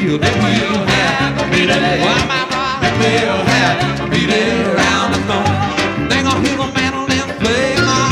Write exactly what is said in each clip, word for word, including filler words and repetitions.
will, then we'll have a meeting. Well, my God, then we'll have a meeting around the throne. They gonna hear the mandolin play, ma.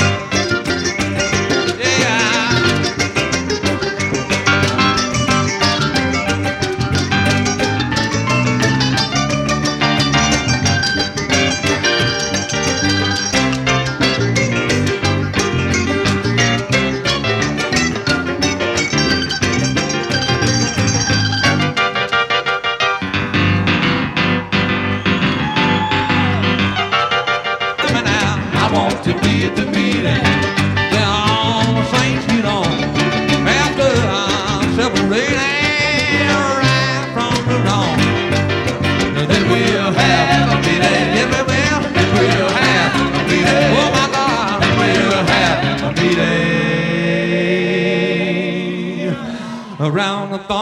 To be at the meeting, then all the saints get on. After I'm separating right from the wrong, then we'll have a meeting. Yes, we will. Then we'll have a meeting. Oh my God, then we'll have a meeting around the thorn.